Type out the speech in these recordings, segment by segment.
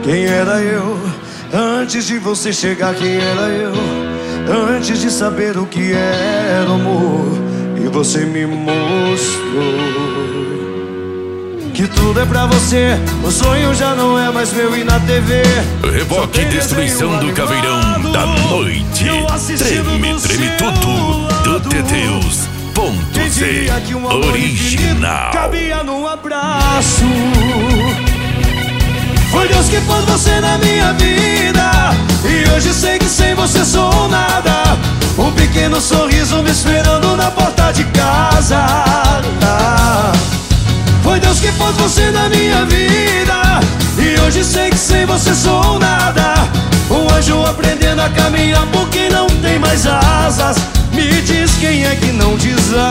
Quem era eu? Antes de você chegar, quem era eu? Antes de saber o que era o amor. E você me mostrou que tudo é pra você. O sonho já não é mais meu e na TV Reboque Destruição do Caveirão da Noite. Treme, treme tudo do Teteus.z Original. Cabia num abraço. Foi Deus que pôs você na minha vida, e hoje sei que sem você sou nada. Um pequeno sorriso me esperando na porta de casa. Foi Deus que pôs você na minha vida, e hoje sei que sem você sou nada. Um anjo aprendendo a caminhar porque não tem mais asas. Me diz quem é que não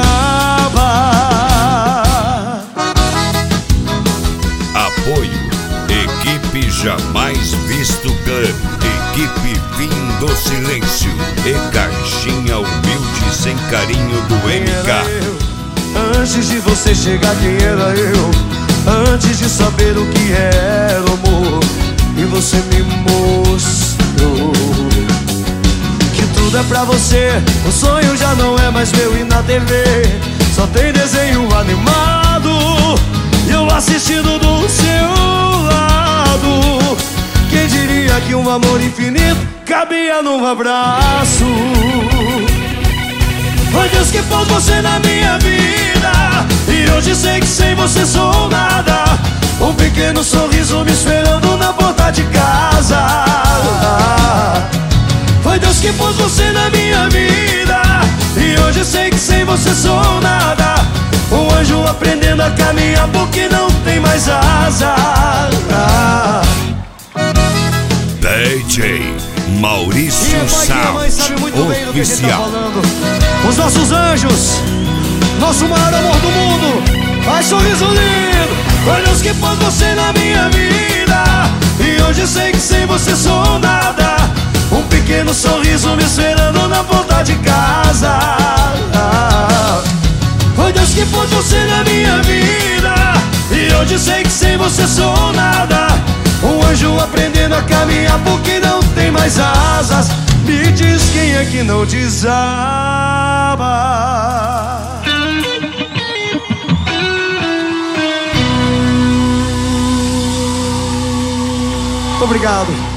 desaba. Apoio Equipe Jamais Visto Clã, Equipe Fim do Silêncio e Caixinha Humilde Sem Carinho do MK. Antes de você chegar, quem era eu? Antes de saber o que era o amor. E você me mostrou que tudo é pra você. O sonho já não é mais meu e na TV só tem desenho animado, e eu assistindo do seu lado. Quem diria que um amor infinito cabia num abraço? Foi Deus que pôs você na minha vida, e hoje sei que sem você sou nada. Um pequeno sorriso me esperando na porta de casa. Foi Deus que pôs você na minha vida, e hoje sei que sem você sou nada. Um anjo aprendendo a caminhar porque não tem mais asa. DJ Maurício Sound Oficial. Os nossos anjos, nosso maior amor do mundo. Ai, sorriso lindo. Foi Deus que pôs você na minha vida, e hoje sei que sem você sou nada. Um pequeno sorriso me esperando na porta de casa. Foi Deus que pôs você na minha vida, e hoje sei que sem você sou nada. Um anjo aprendendo a caminhar porque não tem mais asas. Me diz quem é que não desaba. Muito obrigado.